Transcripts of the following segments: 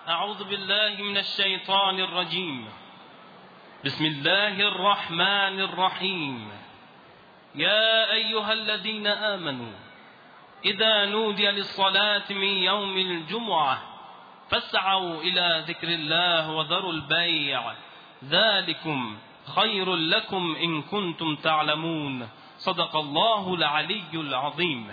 اعوذ بالله من الشیطان الرجیم. بسم الله الرحمن الرحیم. یا ایها الذین آمنوا اذا نودی للصلاة من یوم الجمعة فاسعوا الى ذکر الله وذروا البیع ذلكم خیر لكم ان کنتم تعلمون. صدق الله العلی العظیم.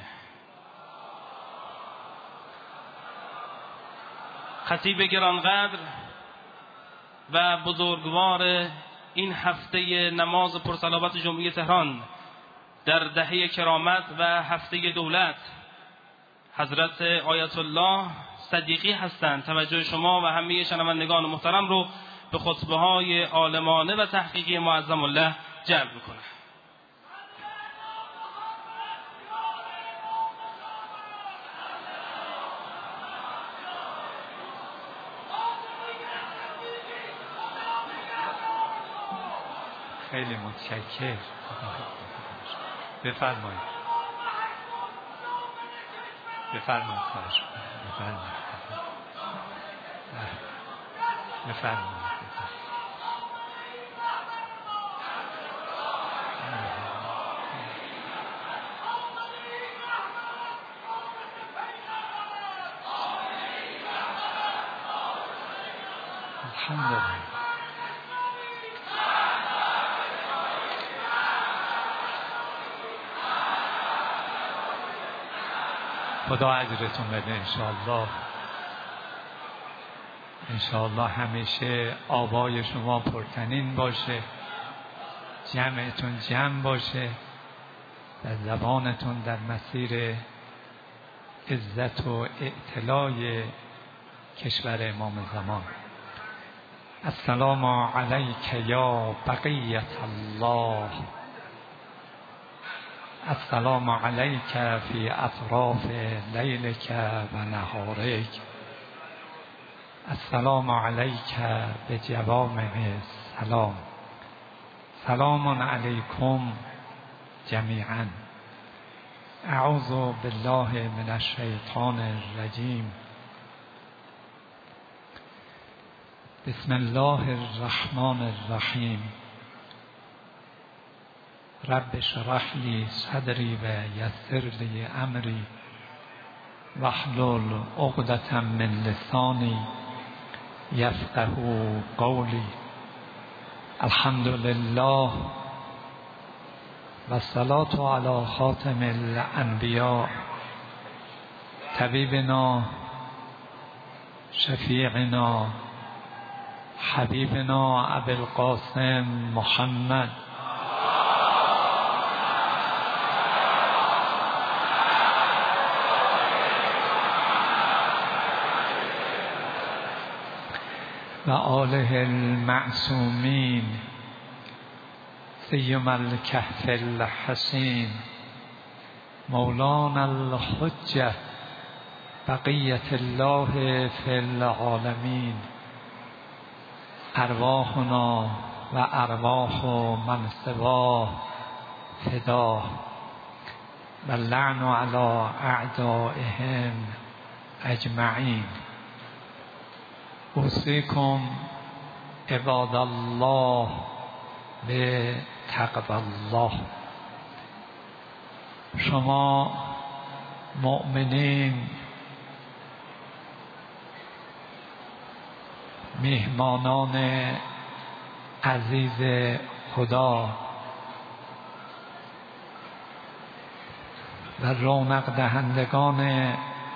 خطیب گرانقدر و بزرگوار این هفته نماز پرصلوات جمعه تهران در دهه کرامت و هفته دولت، حضرت آیت الله صدیقی هستند. توجه شما و همه شنوندگان محترم رو به خطبه های عالمانه و تحقیقی معظم الله جلب میکنه. خیلی متشکرم. بفرمایید. خواهش بفرمایید. الحمدلله. خدا اجرتون بده انشاءالله همیشه آوای شما پرتنین باشه، جمعتون جمع باشه و زبانتون در مسیر عزت و اعتلای کشور امام زمان. السلام علیک یا بقیت الله، السلام علیک فی اطراف لیلک و نهارک، السلام علیک بجوامع السلام، سلام علیکم جمیعا. اعوذ بالله من الشیطان الرجیم. بسم الله الرحمن الرحیم. رب اشرح لی صدری و یسر لی امری واحلل عقدة من لسانی یفقهوا قولی. الحمد لله و الصلاة علی خاتم الانبیاء طبیبنا شفیعنا حبیبنا ابی القاسم محمد و آله المعصومین سیم الکهف الحسین مولانا الحجة بقیت الله فی العالمین. ارواحنا و ارواح من سواه فداه و اللعن علی اعدائهم اجمعین. اوصیکم عباد الله به تقوی الله. شما مؤمنین، میهمانان عزیز خدا و رونق دهندگان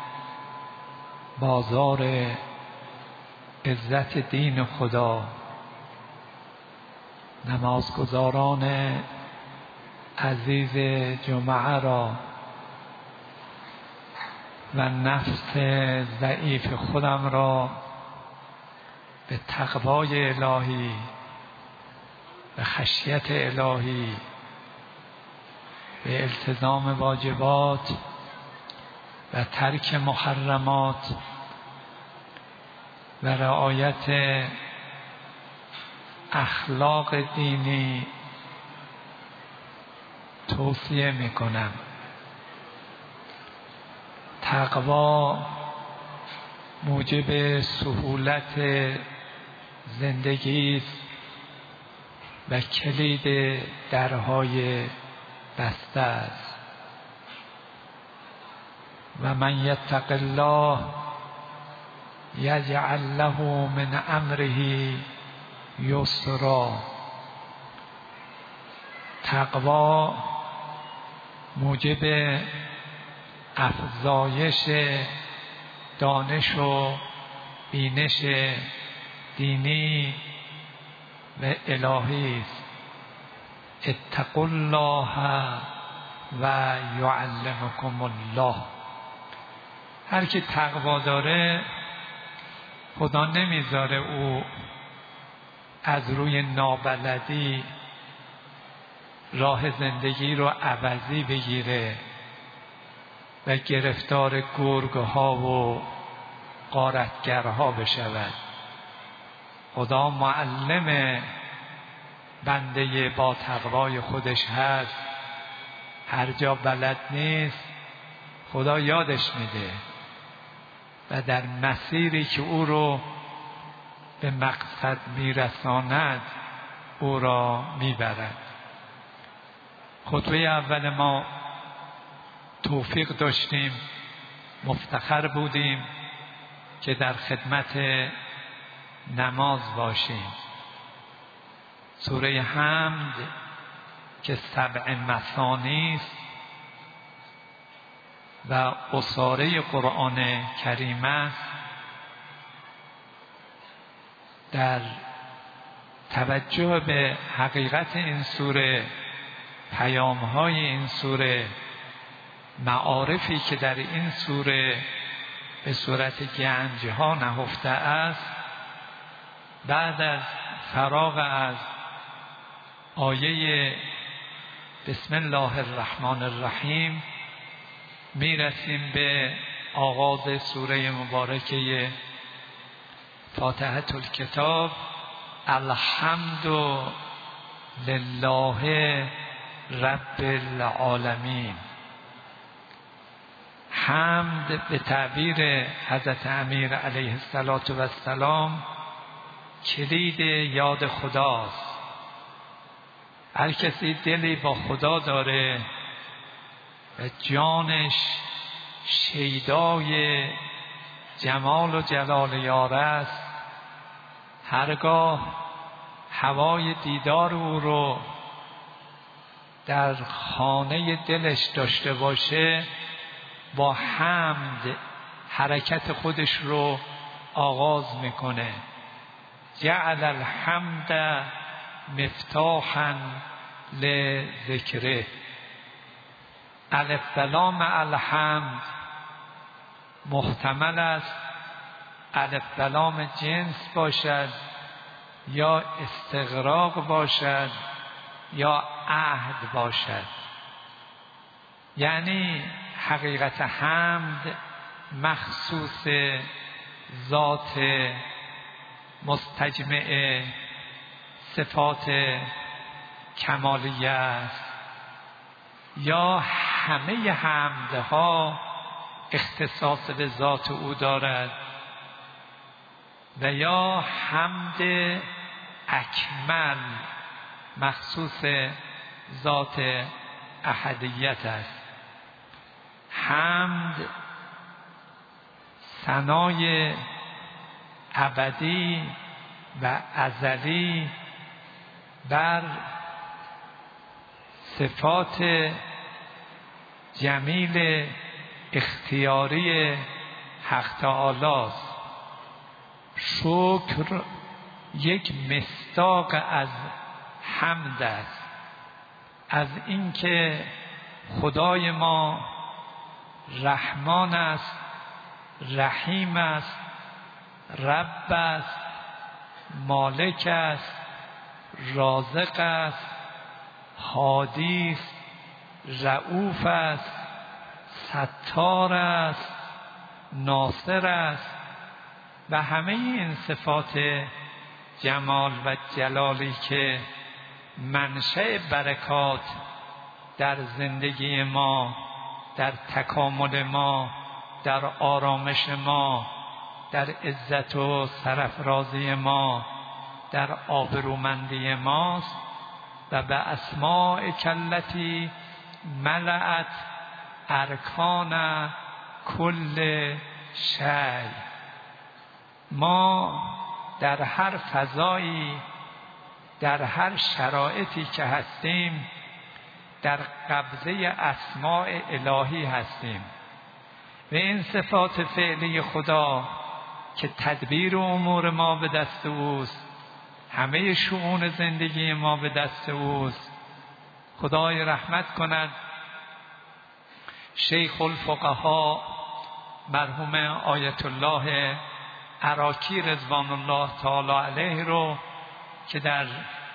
بازار عزت دین خدا، نمازگزاران عزیز جمعه را و نفس ضعیف خودم را به تقوای الهی و خشیت الهی، به التزام واجبات و ترک محرمات و رعایت اخلاق دینی توصیه میکنم. تقوا موجب سهولت زندگی است و کلید درهای بسته است. و من یتق الله یجعل له من امره یسرا. تقوا موجب افزایش دانش و بینش دینی و الهی است. اتقوا الله و یعلمکم الله. هر کی تقوا داره خدا نمیذاره او از روی نابلدی راه زندگی رو عوضی بگیره و گرفتار گرگ‌ها و غارتگرها بشود. خدا معلم بنده با تقوای خودش هست. هر جا بلد نیست خدا یادش میده و در مسیری که او رو به مقصد میرساند او را میبرد. خطبه اول ما توفیق داشتیم، مفتخر بودیم که در خدمت نماز باشیم. سوره حمد که 7 مثانی است و اساره قرآن کریم است، در توجه به حقیقت این سوره، پیام‌های این سوره، معارفی که در این سوره به صورت گنج‌ها نهفته است، بعد از فراغ از آیه بسم الله الرحمن الرحیم میرسیم به آغاز سوره مبارکه فاتحه الکتاب. الحمد لله رب العالمین. حمد به تعبیر حضرت امیر علیه السلام کلید یاد خداست. هر کسی دلی با خدا داره و جانش شیدای جمال و جلال یار است، هرگاه هوای دیدار او رو در خانه دلش داشته باشه، با حمد حرکت خودش رو آغاز میکنه. جعل الحمد مفتاحا لذکره. الف و لام الحمد محتمل است الف و لام جنس باشد یا استغراق باشد یا عهد باشد. یعنی حقیقت حمد مخصوص ذات مستجمع صفات کمالیه است، یا همه حمدها اختصاص به ذات او دارد، و یا حمد اکمل مخصوص ذات احدیت است. حمد ثنای ابدی و ازلی بر صفات جمیل اختیاری حق تعالی است. شکر یک مصداق از حمد است، از اینکه خدای ما رحمان است، رحیم است، رب است، مالک است، رازق است، هادی است، رؤوف است، ستار است، ناصر است و همه این صفات جمال و جلالی که منشأ برکات در زندگی ما، در تکامل ما، در آرامش ما، در عزت و سرافرازی ما، در آبرومندی ماست و به اسماء کلتی ملأت ارکان کل شیء. ما در هر فضایی، در هر شرایطی که هستیم، در قبضه اسماء الهی هستیم و این صفات فعلی خدا که تدبیر امور ما به دست اوست، همه شؤون زندگی ما به دست اوست. خدای رحمت کند شیخ الفقها مرحوم آیت الله عراقی رضوان الله تعالی علیه رو که در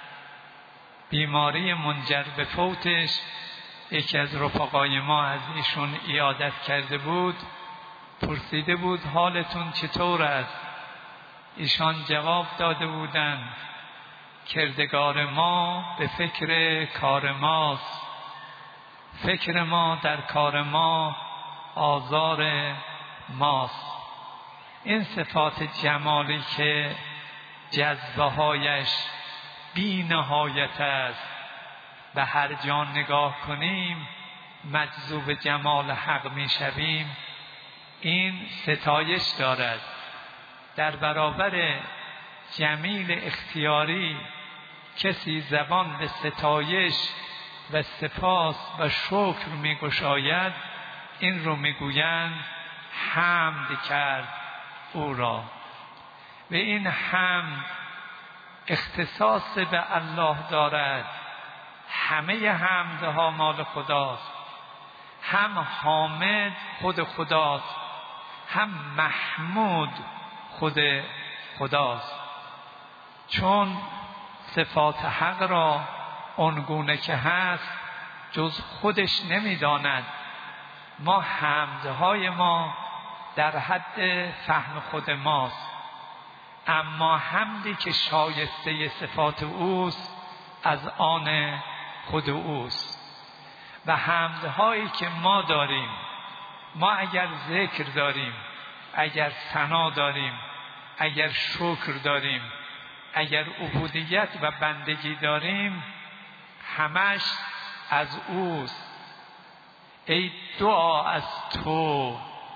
بیماری منجر به فوتش یکی از رفقای ما از ایشون عیادت کرده بود، پرسیده بود حالتون چطور است؟ ایشان جواب داده بودند کردگار ما به فکر کار ماست، فکر ما در کار ما آزار ماست. این صفات جمالی که جذبه هایش بی نهایت است و هر جا نگاه کنیم مجذوب جمال حق می شویم، این ستایش دارد. در برابر جمیل اختیاری کسی زبان به ستایش و سپاس و شکر می گشاید، این رو می گویند حمد کرد او را. و این حمد اختصاص به الله دارد. همه حمدها مال خداست، هم حامد خود خداست، هم محمود خود خداست. چون صفات حق را آنگونه که هست جز خودش نمیداند. ما حمدهای ما در حد فهم خود ماست، اما حمدی که شایسته صفات اوست از آن خود اوست. و حمدهایی که ما داریم، ما اگر ذکر داریم، اگر ثنا داریم، اگر شکر داریم، اگر عبودیت و بندگی داریم، همش از اوست. ای دعا از تو،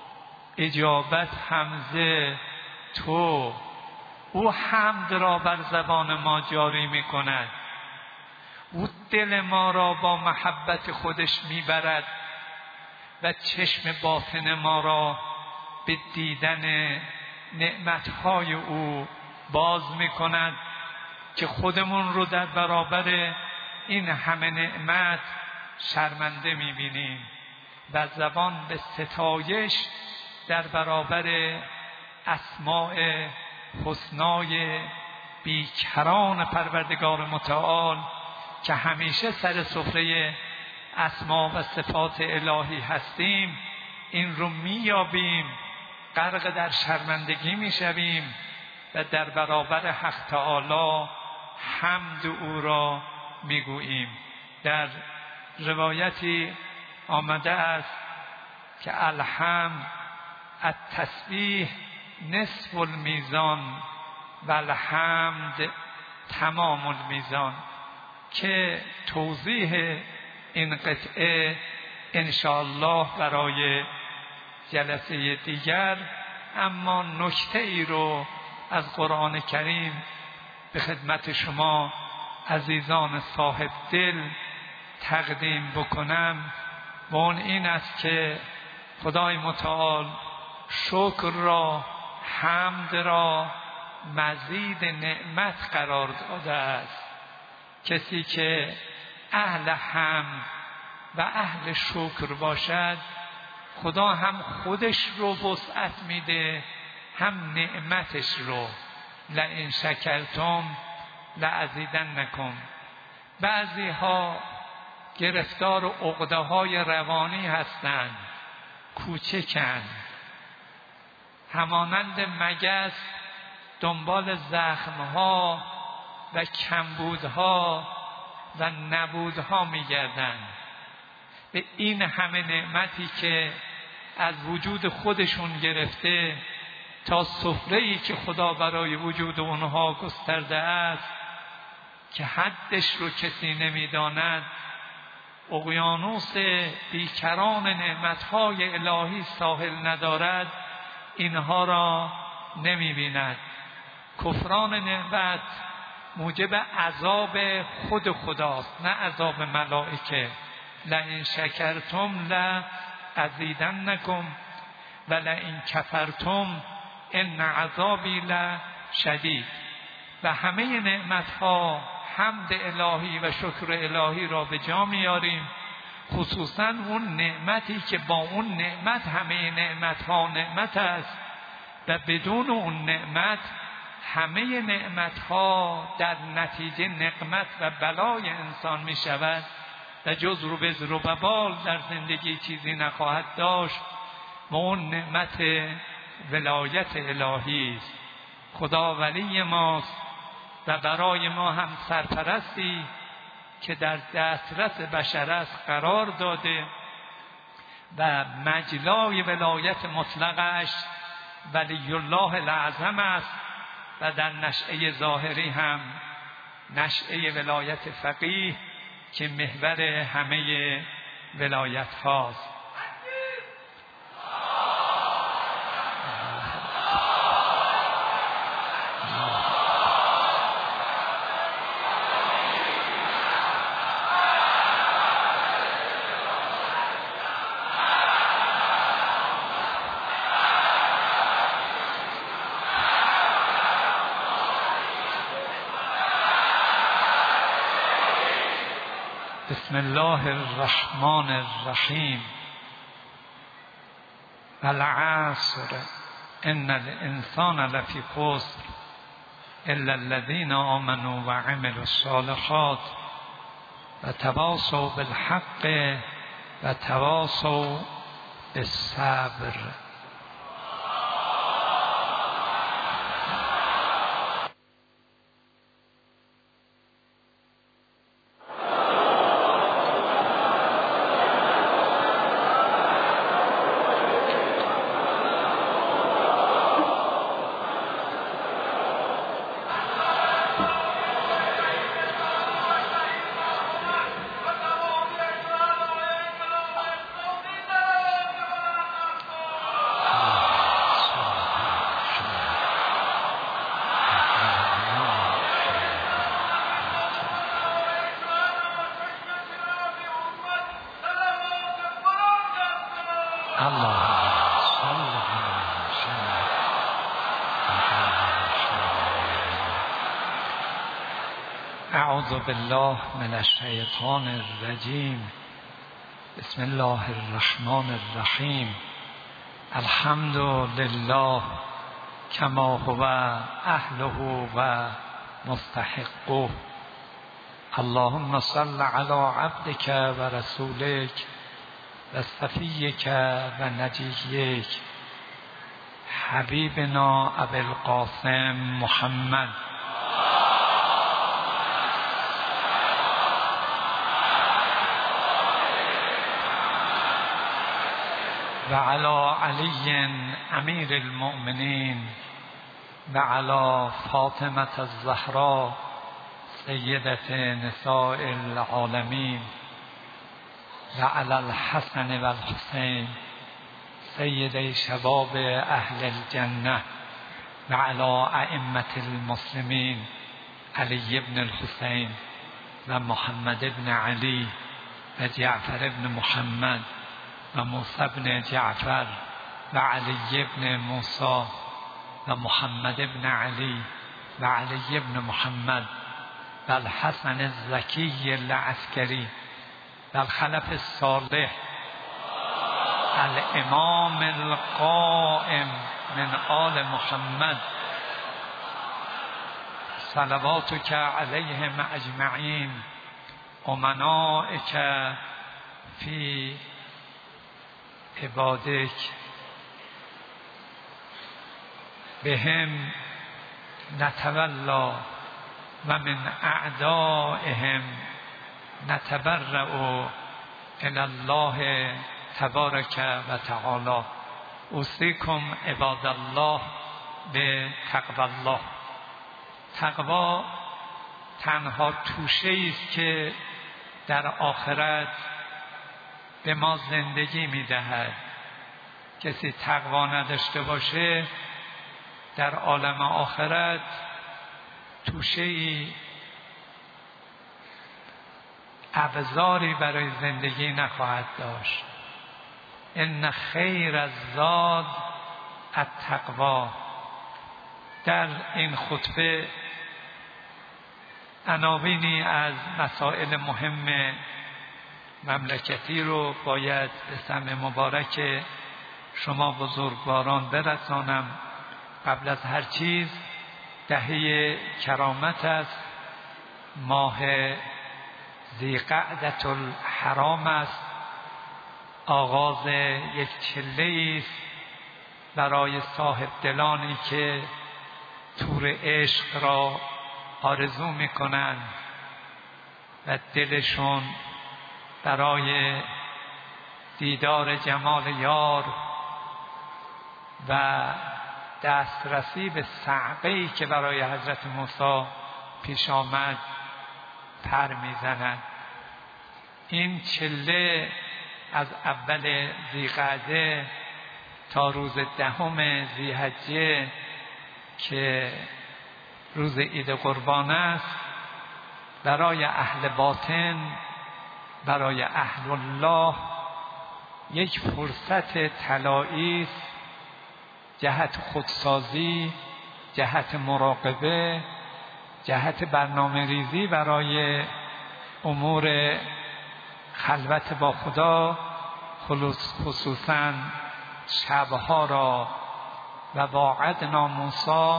اجابت حمزه تو. او حمد را بر زبان ما جاری می کند، او دل ما را با محبت خودش می برد و چشم باطن ما را به دیدن نعمتهای او باز می کند که خودمون رو در برابر این همه نعمت شرمنده می بینیم و زبان به ستایش در برابر اسماء حسنای بیکران پروردگار متعال که همیشه سر سفره اسما و صفات الهی هستیم، این رو میابیم، غرق در شرمندگی میشویم و در برابر حق تعالی حمد او را میگوییم. در روایتی آمده است که الحمد التسبیح نصف المیزان و الحمد تمام المیزان، که توضیح این قطعه انشاءالله برای جلسه دیگر، اما نکته ای رو از قرآن کریم به خدمت شما عزیزان صاحب دل تقدیم بکنم و اون این است که خدای متعال شکر را، حمد را مزید نعمت قرار داده است. کسی که اهل حمد و اهل شکر باشد، خدا هم خودش رو وسعت میده، هم نعمتش رو. لئن شکرتم لازیدنکم. بعضی ها گرفتار عقده های روانی هستند، کوچکند، همانند مگس دنبال زخمها و کمبودها و نبودها میگردند. به این همه نعمتی که از وجود خودشون گرفته تا سفره‌ای که خدا برای وجود اونها گسترده است که حدش رو کسی نمی‌داند، اقیانوس بیکران نعمت‌های الهی ساحل ندارد، اینها را نمی‌بیند. کفران نعمت موجب عذاب خود خداست، نه عذاب ملائکه. لئن شکرتم لأزیدنکم و لئن کفرتم ان عذابی لشدید. و همه نعمت‌ها حمد الهی و شکر الهی را به جا میاریم، خصوصا اون نعمتی که با اون نعمت همه نعمت‌ها نعمت است و بدون اون نعمت همه نعمت‌ها در نتیجه نقمت و بلای انسان می شود و جز رو به زر و ببال در زندگی چیزی نخواهد داشت و اون نعمت ولایت الهی است. خدا ولی ماست و برای ما هم سرپرستی که در دسترس بشر است قرار داده و مجلای ولایت مطلقش ولی الله الاعظم است و در نشأه ظاهری هم نشأه ولایت فقیه که محور همه ولایت هاست. بسم الله الرحمن الرحیم. والعصر ان الانسان لفی خسر الا الذین آمنوا وعملوا الصالحات وتواصوا بالحق وتواصوا بالصبر. اعوذ بالله من الشیطان الرجیم. بسم الله الرحمن الرحیم. الحمد لله کما هو اهله و مستحقه. اللهم صل علی عبدک و رسولک و صفیک و نجیک حبیبنا ابی القاسم محمد و علی علی امیر المؤمنین و علی فاطمه الزهراء سیدة نساء العالمین و علی الحسن و الحسین سید شباب اهل الجنه و علی ائمة المسلمین علی بن الحسین و محمد بن علی و جعفر بن محمد و موسی بن جعفر و علی بن موسی و محمد بن علی و علی بن محمد و الحسن الزکی العسکری و الخلف الصالح الامام القائم من آل محمد صلواتک علیهم اجمعین امنائک فی عبادک بهم نتولا و من اعدائهم نتبرأ الی الله تبارک و تعالی. اوصیکم عباد الله به تقوا الله. تقوا تنها توشه‌ای است که در آخرت به ما زندگی می‌دهد. کسی تقوا نداشته باشه در عالم آخرت توشه‌ای، ابزاری برای زندگی نخواهد داشت. ان خیر الزاد التقوا. در این خطبه عناوینی از مسائل مهم مملکتی رو باید به سمع مبارک شما بزرگواران برسانم. قبل از هر چیز دهه کرامت است، ماه ذی‌قعدة الحرام است، آغاز یک چله است برای صاحب دلانی که تور عشق را آرزو میکنند و دلشون برای دیدار جمال یار و دسترسی به صعقه‌ای که برای حضرت موسی پیش آمد پر میزنند. این چله از اول ذی‌قعده تا روز 10 ذی‌حجه که روز عید قربان است، برای اهل باطن، برای اهل الله یک فرصت طلایی است، جهت خودسازی، جهت مراقبه، جهت برنامه ریزی برای امور خلوت با خدا، خصوصا شبها را. و واعدنا موسی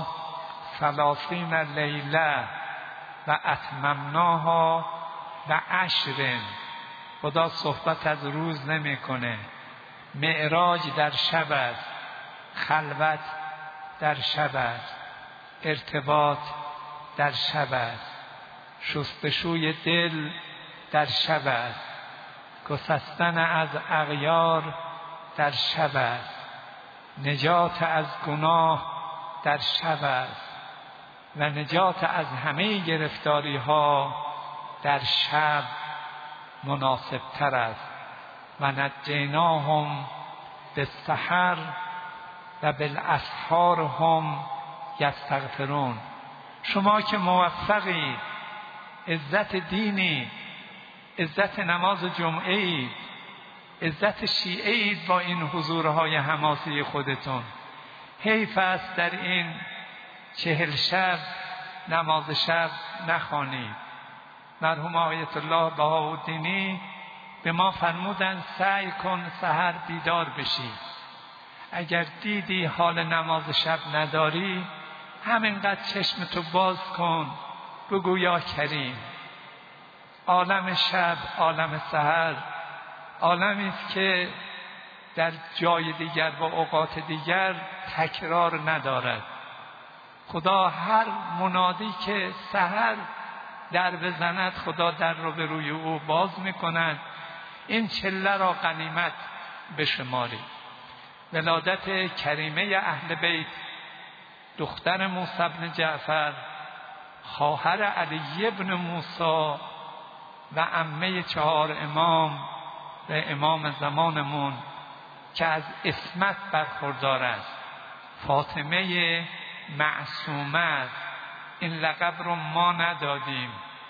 30 لیله و اتممناها ب10. خدا صحبت از روز نمیکنه. معراج در شب است، خلوت در شب است، ارتباط در شب است، شستشوی دل در شب است، گسستن از اغیار در شب است، نجات از گناه در شب است و نجات از همه گرفتاری ها در شب مناسب تر است. و نجیناهم بالسحر و بالاسحار هم یستغفرون. شما که موفقید، عزت دینی، عزت نماز جمعه اید، عزت شیعه اید با این حضورهای حماسی خودتون، حیف است در این 40 شب نماز شب نخوانید. مرحوم آیت الله بهاءالدینی به ما فرمودند سعی کن سحر بیدار بشی. اگر دیدی حال نماز شب نداری، همینقدر چشمتو باز کن، بگو یا کریم. عالم شب، عالم سحر، عالمی است که در جای دیگر و اوقات دیگر تکرار ندارد. خدا هر منادی که سحر در بزند، خدا در رو به روی او باز میکند. این چله را غنیمت بشمارید. ولادت کریمه اهل بیت، دختر موسی بن جعفر، خواهر علی بن موسی و عمه 4 امام و امام زمانمون که از عصمت برخوردار است، فاطمه معصومه است. این لقب رو ما ندادیم.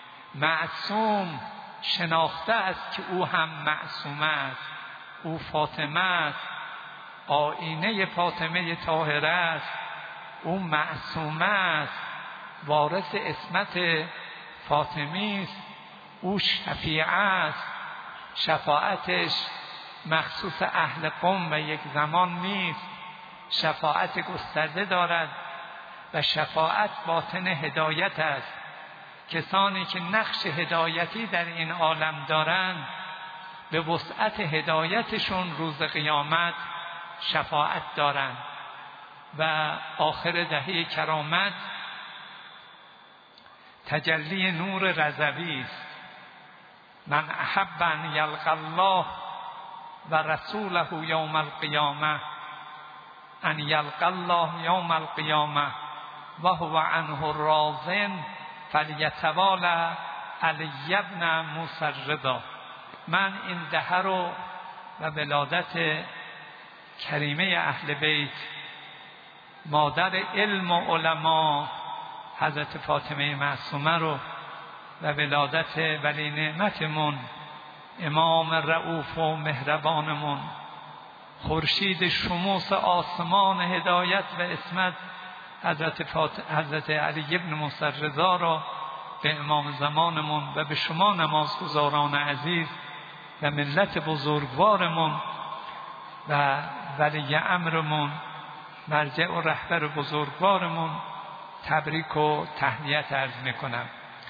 معصوم شناخته است که او هم معصومه است، او فاطمه است، آینه فاطمه طاهره است، او معصومه است، وارث عصمت فاطمی است، او شفیعه است، شفاعتش مخصوص اهل قم و یک زمان نیست، شفاعت گسترده دارد و شفاعت باطن هدایت است. کسانی که نقش هدایتی در این عالم دارند، به وسعت هدایتشون روز قیامت شفاعت دارند. و آخر دهه کرامت تجلی نور رضوی است. من احب ان یلقی الله و رسوله یوم القیامه ان یلقى الله یوم القیامه و هو عنه راض فلیتوالى علی ابن موسی الرضا. من این دهه رو و ولادت کریمه اهل بیت، مادر علم و علما حضرت فاطمه معصومه رو و ولادت ولی نعمتمون امام رؤوف و مهربانمون، خورشید شموس آسمان هدایت و عصمت حضرت علی ابن موسی الرضا را به امام زمانمون و به شما نمازگزاران عزیز و ملت بزرگوارمون و ولی امرمون، مرجع و رهبر بزرگوارمون تبریک و تهنیت عرض میکنم.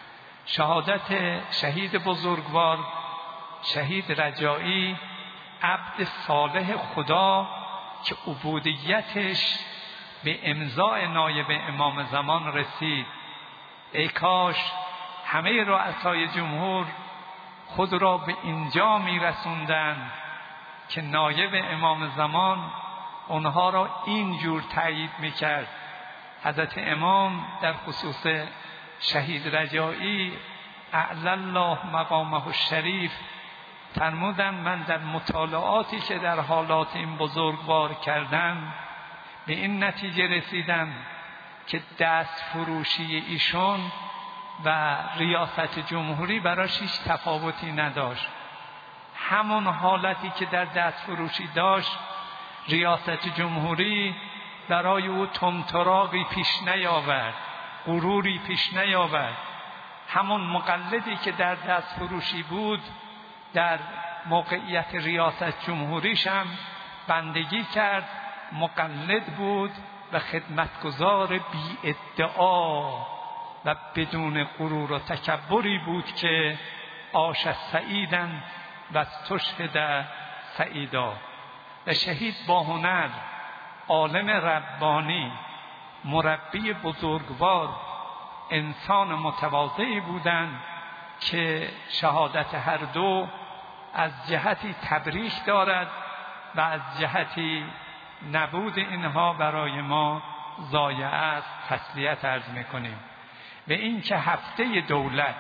شهادت شهید بزرگوار، شهید رجایی، عبد صالح خدا که عبودیتش به امضای نایب امام زمان رسید. ای کاش همه رؤسای جمهور خود را به اینجا میرسوندن که نایب امام زمان اونها را اینجور تایید میکرد. حضرت امام در خصوص شهید رجایی اعلی الله مقامه الشریف فرمودن من در مطالعاتی که در حالات این بزرگوار کردم به این نتیجه رسیدم که دست فروشی ایشون و ریاست جمهوری براش هیچ تفاوتی نداشت. همون حالتی که در دست فروشی داشت ریاست جمهوری برای او طمطراقی پیش نیاورد، غروری پیش نیاورد. همون مقلدی که در دست فروشی بود در موقعیت ریاست جمهوریش هم بندگی کرد، مقلد بود و خدمتگزار بی ادعا و بدون غرور و تکبری بود که عاش سعیداً و استشهد سعیدا. و شهید با هنر، عالم ربانی، مربی بزرگوار، انسان متواضعی بودند که شهادت هر دو از جهتی تبریک دارد و از جهتی نبود اینها برای ما ضایعه است. تسلیت عرض میکنیم. و این که هفته دولت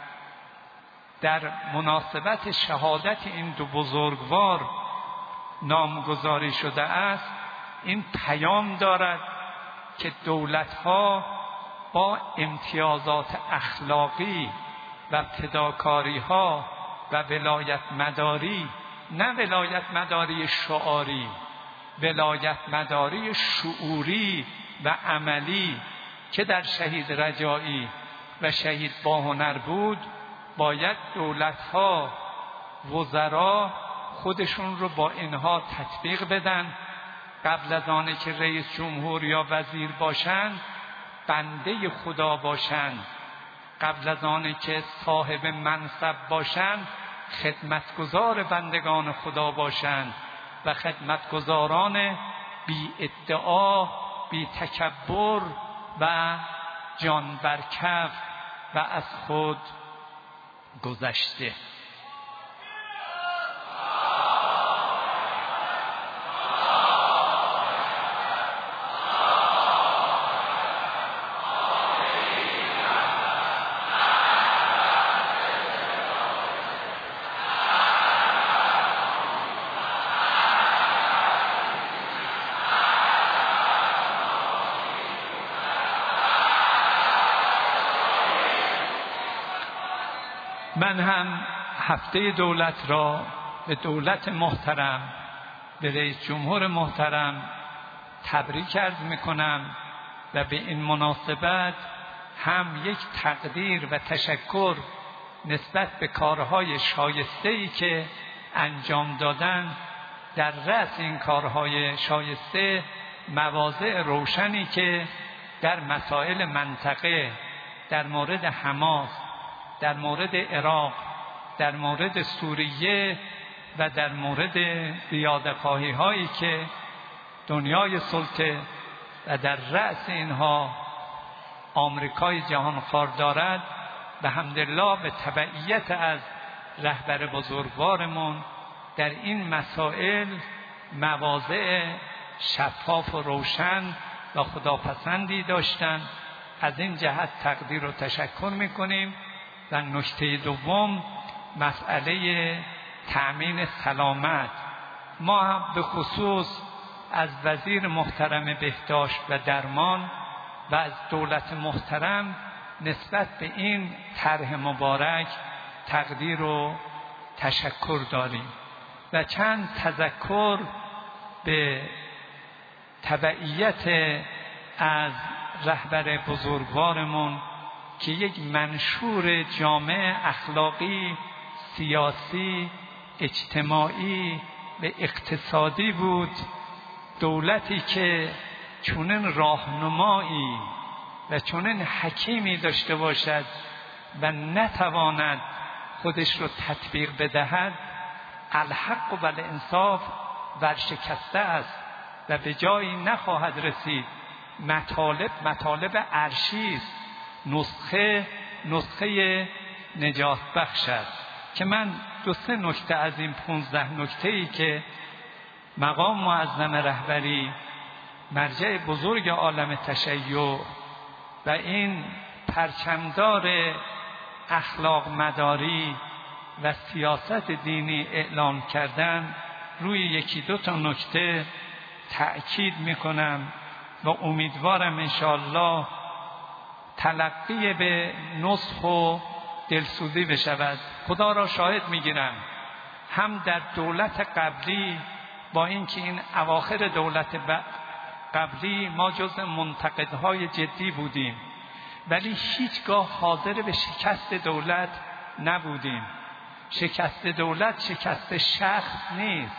در مناسبت شهادت این دو بزرگوار نامگذاری شده است، این پیام دارد که دولت‌ها با امتیازات اخلاقی و فداکاری‌ها و ولایت مداری، نه ولایت مداری شعاری، ولایت مداری شعوری و عملی که در شهید رجایی و شهید با هنر بود، باید دولت‌ها، وزرا خودشون رو با اینها تطبیق بدن. قبل از آنه که رئیس جمهور یا وزیر باشند بنده خدا باشند، قبل از آنه که صاحب منصب باشند خدمتگزار بندگان خدا باشند و خدمتگزاران بی ادعا، بی تکبر و جان برکف و از خود گذشته. من هم هفته دولت را به دولت محترم، به رئیس جمهور محترم تبریک عرض میکنم و به این مناسبت هم یک تقدیر و تشکر نسبت به کارهای شایسته‌ای که انجام دادن. در رأس این کارهای شایسته مواضع روشنی که در مسائل منطقه، در مورد حماس، در مورد عراق، در مورد سوریه و در مورد زیاده‌خواهی هایی که دنیای سلطه و در رأس اینها آمریکای جهانخوار دارد، به حمدالله به تبعیت از رهبر بزرگوارمون در این مسائل مواضع شفاف و روشن و خداپسندی داشتند. از این جهت تقدیر و تشکر میکنیم. و نکته دوم مسئله تأمین سلامت. ما هم به خصوص از وزیر محترم بهداشت و درمان و از دولت محترم نسبت به این طرح مبارک تقدیر و تشکر داریم و چند تذکر به تبعیت از رهبر بزرگوارمون که یک منشور جامع اخلاقی، سیاسی، اجتماعی و اقتصادی بود. دولتی که چنین راهنمایی و چنین حکیمی داشته باشد و نتواند خودش رو تطبیق بدهد، الحق و الانصاف ورشکسته است و به جایی نخواهد رسید. مطالب عرشی است، نسخه نجات بخش است. که من 2-3 نکته از این 15 نکته‌ای که مقام معظم رهبری، مرجع بزرگ عالم تشیع و این پرچمدار اخلاق مداری و سیاست دینی اعلام کردن، روی 1-2 نکته تأکید میکنم و امیدوارم انشاءالله تلقی به نصح و دلسوزی بشود. خدا را شاهد میگیرم هم در دولت قبلی، با اینکه این اواخر دولت قبلی ما جز منتقدهای جدی بودیم، ولی هیچگاه حاضر به شکست دولت نبودیم. شکست دولت شکست شخص نیست،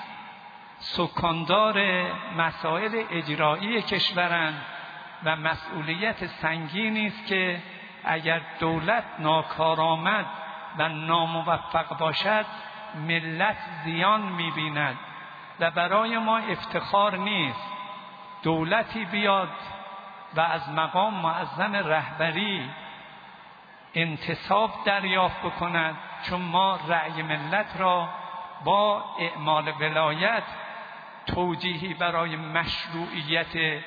سکاندار مسائل اجرایی کشورند و مسئولیت سنگینی است که اگر دولت ناکارآمد و ناموفق باشد ملت زیان می‌بیند و برای ما افتخار نیست دولتی بیاد و از مقام معظم رهبری انتصاب دریافت بکند، چون ما رأی ملت را با اعمال ولایت توجیهی برای مشروعیت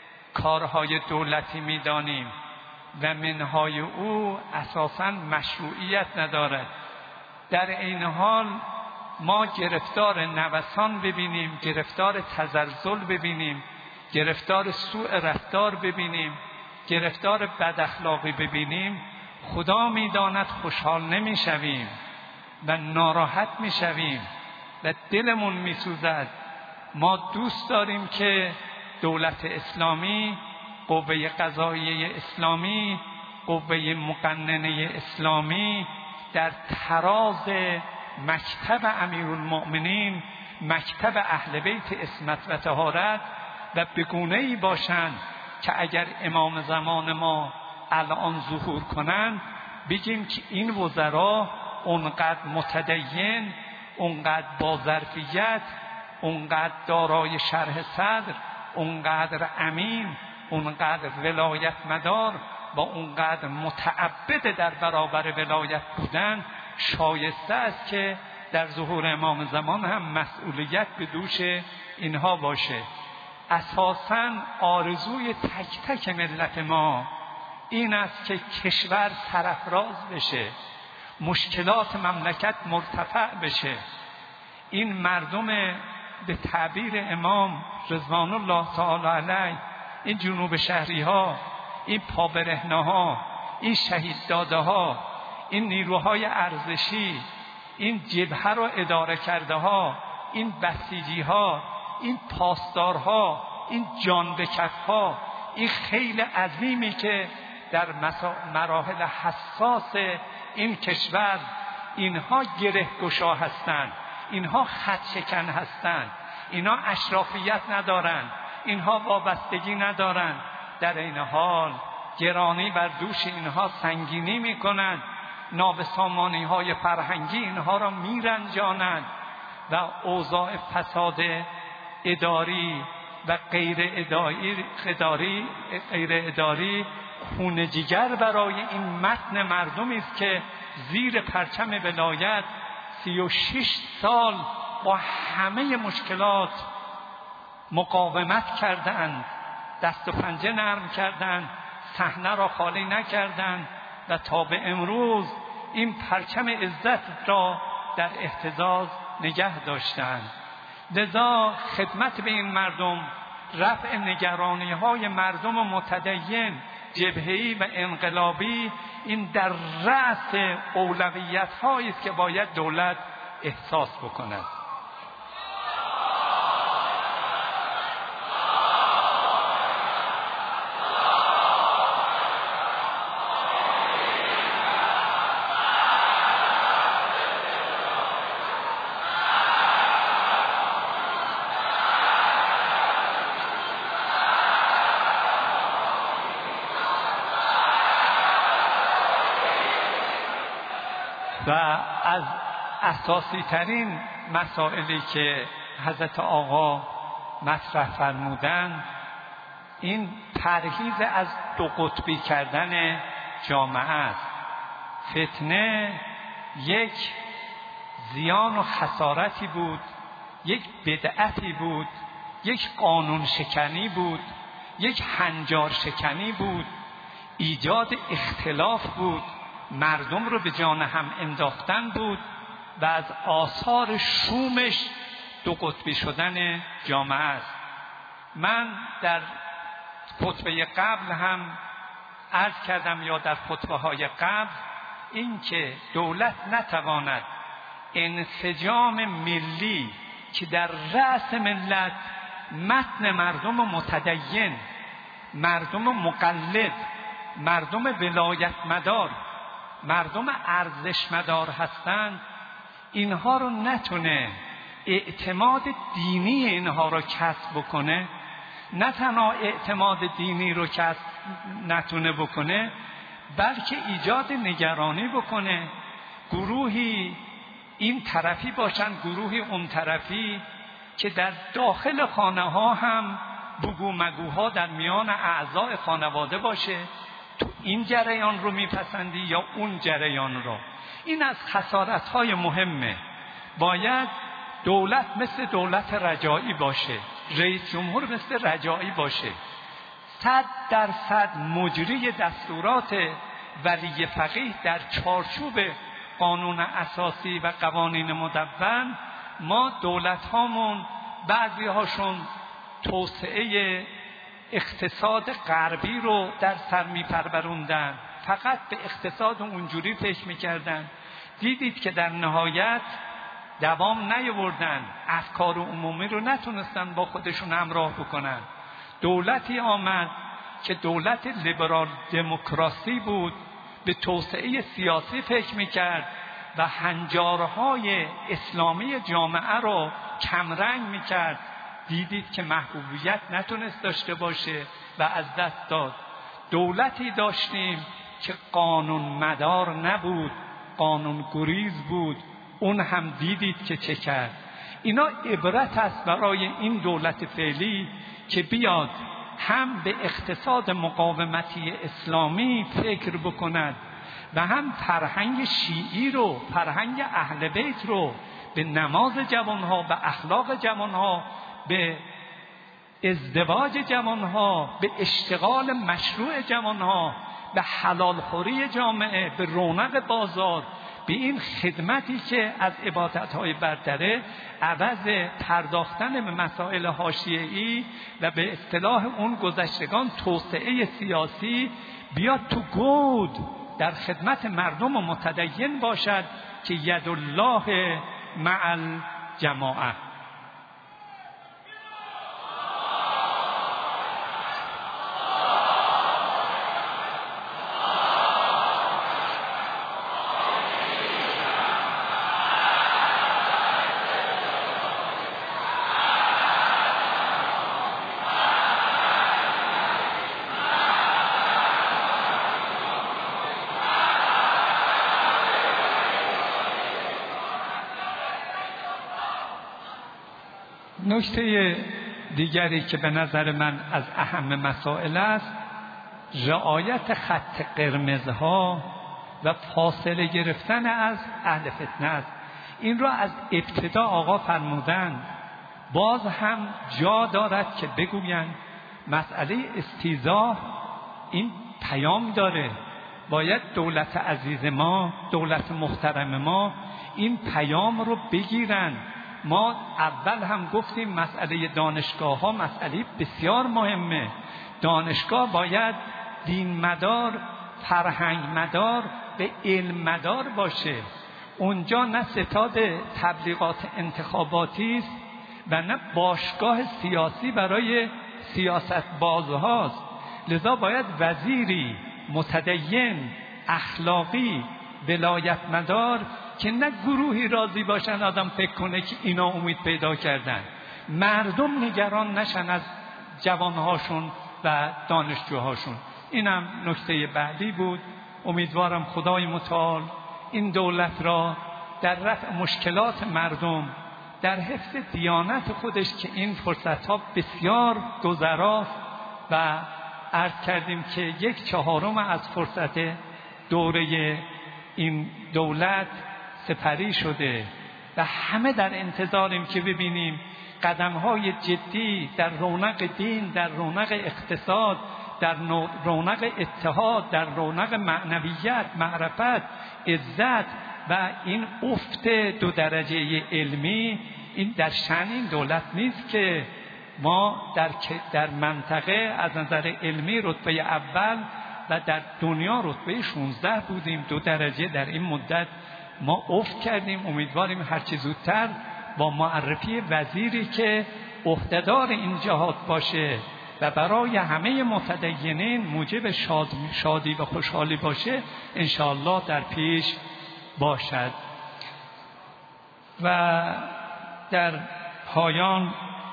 کارهای دولتی می‌دانیم و منهای او اساساً مشروعیت ندارد. در این حال ما گرفتار نوسان ببینیم، گرفتار تزلزل ببینیم، گرفتار سوء رفتار ببینیم، گرفتار بد اخلاقی ببینیم، خدا می‌داند خوشحال نمی‌شویم و ناراحت می‌شویم و دلمون می‌سوزد. ما دوست داریم که دولت اسلامی، قوه قضاییه اسلامی، قوه مقننه اسلامی در تراز مکتب امیرالمؤمنین، مکتب اهل بیت عصمت و طهارت و بگونه‌ای باشند که اگر امام زمان ما الان ظهور کنند بگیم که این وزرا اونقدر متدین، اونقدر با ظرفیت، اونقدر دارای شرح صدر، اونقدر امین، اونقدر ولایت مدار و اونقدر متعبد در برابر ولایت بودن، شایسته است که در ظهور امام زمان هم مسئولیت به دوش اینها باشه. اساساً آرزوی تک تک ملت ما این است که کشور سرافراز بشه، مشکلات مملکت مرتفع بشه. این مردم به تعبیر امام رضوان الله تعالی علیه، این جنوب شهری ها، این پابرهنه ها، این شهید داده ها، این نیروهای ارزشی، این جبهه را اداره کرده ها، این بسیجی ها، این پاسدارها، این جانبکف ها، این خیل عظیمی که در مراحل حساس این کشور اینها گره گشا هستند، اینها خط شکن هستند، اینها اشرافیت ندارند، اینها وابستگی ندارند. در این حال گرانی بر دوش اینها سنگینی میکنند، نابسامانی های فرهنگی اینها را میرنجانند و اوضاع فساد اداری و غیر اداری خون جگر برای این متن مردمی است که زیر پرچم ولایت 36 سال با همه مشکلات مقاومت کردند، دست و پنجه نرم کردند، صحنه را خالی نکردند و تا به امروز این پرچم عزت را در اهتزاز نگه داشتند. لذا خدمت به این مردم، رفع نگرانی‌های مردم متدین، جبهه‌ای و انقلابی، این در رأس اولویت‌هایی است که باید دولت احساس بکند. و از اساسی ترین مسائلی که حضرت آقا مطرح فرمودند این پرهیز از دو قطبی کردن جامعه است. فتنه یک زیان و خسارتی بود، یک بدعتی بود، یک قانون شکنی بود، یک هنجار شکنی بود، ایجاد اختلاف بود، مردم رو به جان هم انداختن بود و از آثار شومش دو قطبی شدن جامعه است. من در خطبه قبل هم عرض کردم یا در خطبه های قبل این که دولت نتواند انسجام ملی که در رأس ملت متن مردم متدین، مردم مقلد، مردم ولایت مدار، مردم ارزش مدار هستند، اینها رو نتونه اعتماد دینی اینها رو کسب بکنه، نه تنها اعتماد دینی رو کسب نتونه بکنه بلکه ایجاد نگرانی بکنه، گروهی این طرفی باشن، گروهی اون طرفی، که در داخل خانه ها هم بگو مگوها در میان اعضای خانواده باشه، تو این جریان رو میپسندی یا اون جریان رو. این از خسارت‌های مهمه. باید دولت مثل دولت رجایی باشه، رئیس جمهور مثل رجایی باشه، 100% مجری دستورات ولی فقیه در چارچوب قانون اساسی و قوانین مدون. ما دولت هامون بعضی هاشون توسعه اقتصاد غربی رو در سر میپروروندن، فقط به اقتصاد اونجوری فکر میکردن، دیدید که در نهایت دوام نیاوردن، افکار عمومی رو نتونستن با خودشون همراه بکنن. دولتی آمد که دولت لیبرال دموکراسی بود، به توسعه سیاسی فکر میکرد و هنجارهای اسلامی جامعه رو کمرنگ میکرد. دیدید که محبوبیت نتونست داشته باشه و از دست داد. دولتی داشتیم که قانون مدار نبود، قانون گریز بود، اون هم دیدید که چه کرد. اینا عبرت است برای این دولت فعلی که بیاد هم به اقتصاد مقاومتی اسلامی فکر بکند و هم فرهنگ شیعی رو، فرهنگ اهل بیت رو به نماز جوانها، به اخلاق جوانها، به ازدواج جوانها، به اشتغال مشروع جوانها، به حلالخوری جامعه، به رونق بازار، به این خدمتی که از عبادت‌های برتره عوض پرداختن به مسائل حاشیه‌ای و به اصطلاح اون گذشتگان توسعه سیاسی بیاد تو گود در خدمت مردم متدین باشد که ید الله مع الجماعه. نکته دیگری که به نظر من از اهم مسائل است، رعایت خط قرمزها و فاصله گرفتن از اهل فتنه است. این را از ابتدا آقا فرمودند باز هم جا دارد که بگویند مسئله استیضاح این پیام داره، باید دولت عزیز ما، دولت محترم ما این پیام رو بگیرن. ما اول هم گفتیم مسئله دانشگاه ها مسئله بسیار مهمه. دانشگاه باید دین مدار، فرهنگ مدار و علم مدار باشه. اونجا نه ستاد تبلیغات انتخاباتی است و نه باشگاه سیاسی برای سیاست بازهاست. لذا باید وزیری متدین، اخلاقی، ولایت مدار که نه گروهی راضی باشن آدم فکر کنه که اینا امید پیدا کردن، مردم نگران نشن از جوانهاشون و دانشجوهاشون. اینم نکته بعدی بود. امیدوارم خدای متعال این دولت را در رفع مشکلات مردم، در حفظ دیانت خودش که این فرصتها بسیار گذراست و عرض کردیم که 1/4 از فرصت دوره این دولت سپری شده و همه در انتظاریم که ببینیم قدم‌های جدی در رونق دین، در رونق اقتصاد، در رونق اتحاد، در رونق معنویت، معرفت، عزت و این افت 2 درجه علمی این در شأن این دولت نیست که ما در منطقه از نظر علمی رتبه اول و در دنیا رتبه 16 بودیم. 2 درجه در این مدت ما افت کردیم. امیدواریم هرچه زودتر با معرفی وزیری که عهدهدار این جهات باشه و برای همه متدینین موجب شادی و خوشحالی باشه انشاءالله در پیش باشد. و در پایان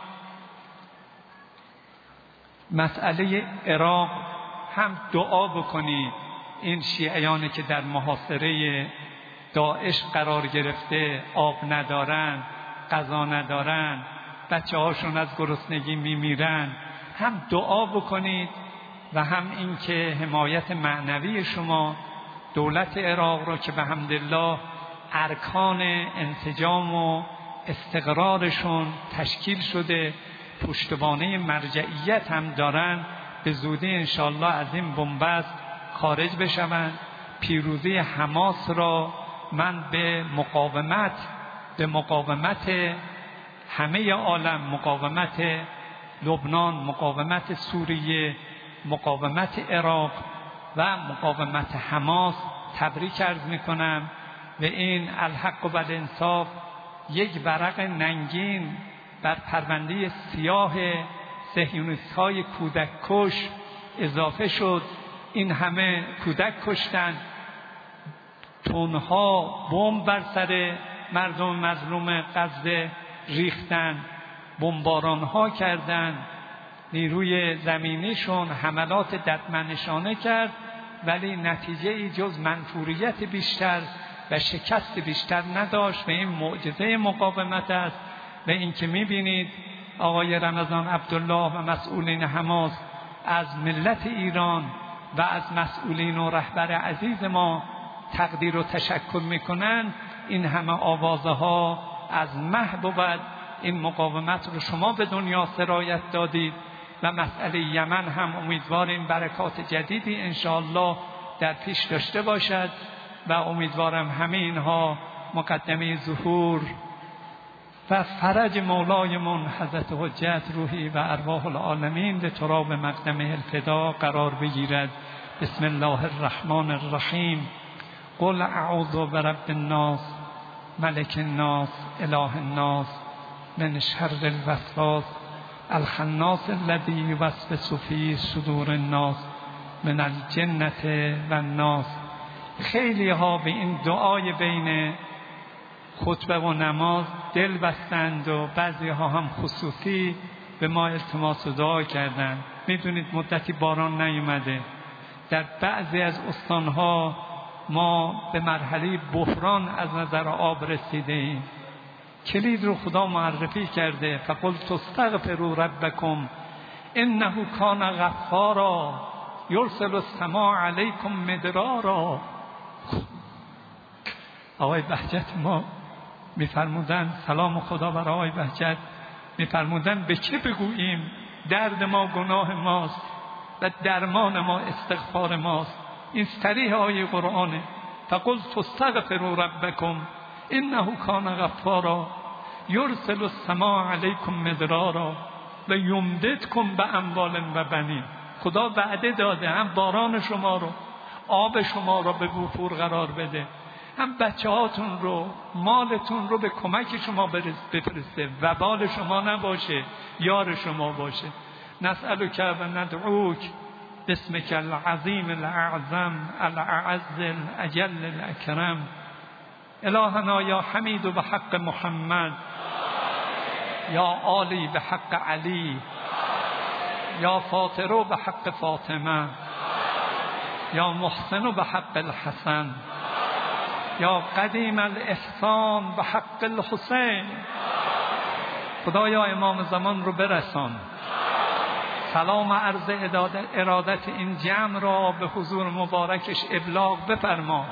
مسئله عراق هم دعا بکنید. این شیعیانی که در محاصره داعش قرار گرفته، آب ندارن، غذا ندارن، بچه هاشون از گرسنگی میمیرن، هم دعا بکنید و هم این که حمایت معنوی شما دولت عراق را که به حمدالله ارکان انسجام و استقرارشون تشکیل شده، پشتوانه مرجعیت هم دارن، به زودی انشاءالله از این بنبست خارج بشوند. پیروزی حماس را من به مقاومت همه عالم، مقاومت لبنان، مقاومت سوریه، مقاومت عراق و مقاومت حماس تبریک عرض میکنم. و این الحق و بالانصاف یک ورق ننگین بر پرونده سیاه صهیونیست‌های کودک کش اضافه شد. این همه کودک کشتن، تونها بمب بر سر مردم مظلوم غزه ریختن، بمباران‌ها کردن، نیروی زمینیشون حملات ددمنشانه کرد، ولی نتیجه ای جز منفوریت بیشتر و شکست بیشتر نداشت. و این معجزه مقاومت است. و این که می‌بینید آقای رمضان عبدالله و مسئولین حماس از ملت ایران و از مسئولین و رهبر عزیز ما تقدیر و تشکر میکنن، این همه آوازه ها از مه بود. این مقاومت رو شما به دنیا سرایت دادید و مسئله یمن هم امیدواریم برکات جدیدی انشاءالله در پیش داشته باشد و امیدوارم همه اینها مقدمه ظهور و فرج مولایمون حضرت حجت روحی و ارواح العالمین به تراب مقدمه الفدا قرار بگیرد. بسم الله الرحمن الرحیم. قل اعوذ برب الناس ملک الناس اله الناس من شر الوسواس الخناس الذی یوسوس فی صدور الناس من الجنة و الناس. خیلی ها به این دعای بین خطبه و نماز دل بستند و بعضی ها هم خصوصی به ما التماس و دعا کردند. میدونید مدتی باران نیومده، در بعضی از استانها ما به مرحله بحران از نظر آب رسیده ایم. کلید رو خدا معرفی کرده، فقلت استغفروا ربکم انه کان غفارا یرسل السماء علیکم مدرارا. آقای بهجت ما میفرمودن، سلام خدا بر آقای بهجت، می‌فرمودند به چه بگوییم درد ما گناه ماست و درمان ما استغفار ماست. این صریح آیه قرآنه. فقلت استغفروا ربکم انه کان غفارا یرسل السماء علیکم مدرارا و یمددکم باموال و بنین. خدا وعده داده هم باران شما رو، آب شما رو به وفور قرار بده، هم بچه هاتون رو، مالتون رو به کمک شما بفرسته، وبال شما نباشه، یار شما باشه. نسألک و ندعوک باسمک العظیم الاعظم الاعز الاجل الاکرم. الهنا یا حمید به حق محمد، یا عالی به حق علی، یا فاطر به حق فاطمه، یا محسن به حق الحسن، یا قدیم الاحسان به حق الحسین. خدایا امام زمان رو برسان. سلام عرض ارادت این جمع را به حضور مبارکش ابلاغ بفرما.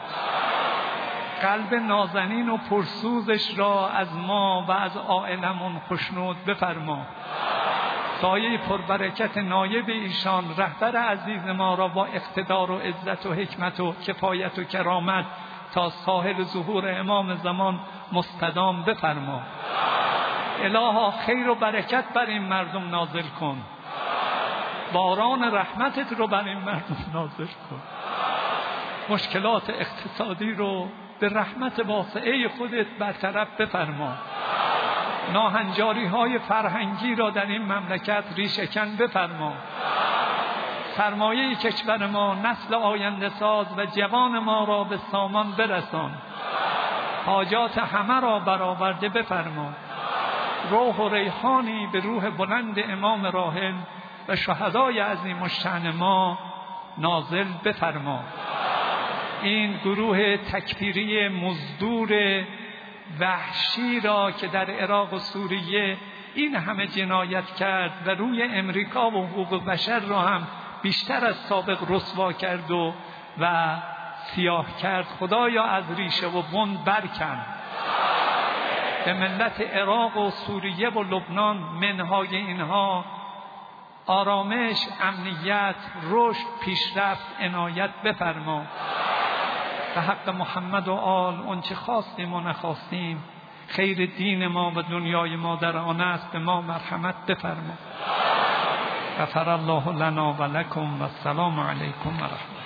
قلب نازنین و پرسوزش را از ما و از عائلمون خوشنود بفرما. سایه پربرکت نایب ایشان رهبر عزیز ما را با اقتدار و عزت و حکمت و کفایت و کرامت تا ساحل ظهور امام زمان مستدام بفرما. الها خیر و برکت بر این مردم نازل کن. باران رحمتت رو بر این مردم نازل کن. مشکلات اقتصادی رو به رحمت واسعه خودت برطرف بفرما. ناهنجاری های فرهنگی را در این مملکت ریشه‌کن بفرما. سرمایه کشور ما نسل آینده ساز و جوان ما را به سامان برسان. حاجات همه را برآورده بفرما. روح و ریحانی به روح بلند امام راحل و شهدای عظیم الشأن ما نازل بفرما. این گروه تکفیری مزدور وحشی را که در عراق و سوریه این همه جنایت کرد و روی امریکا و حقوق بشر را هم بیشتر از سابق رسوا کرد و سیاه کرد، خدایا از ریشه و بن برکن. به ملت عراق و سوریه و لبنان منهای اینها آرامش، امنیت، رشد، پیشرفت عنایت بفرما. به حق محمد و آل اونچه خواستیم و نخواستیم، خیر دین ما و دنیای ما در آن است، به ما مرحمت بفرما. غفر الله لنا و لکم و السلام علیکم و رحمت.